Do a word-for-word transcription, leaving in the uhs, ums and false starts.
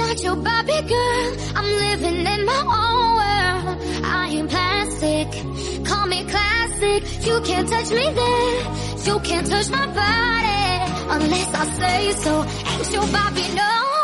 not your Barbie girl. I'm living in my own world. I ain't plastic, call me classic. You can't touch me there, you can't touch my body unless I say so. Ain't your Barbie, no.